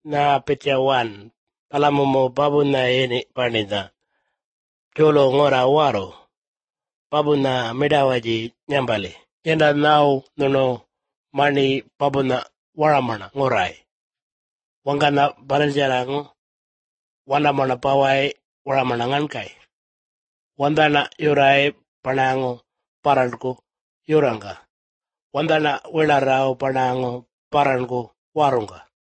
na petyawan palamumo babuna ini panida jolo ngora waro babuna midawaji nyambali yenda now nono mani babuna waramana ngorai wangana balanjarango wanamana pawai waramana ngankai wandana yurai panango paranko yuranga wandana wilarao panango paranko warunga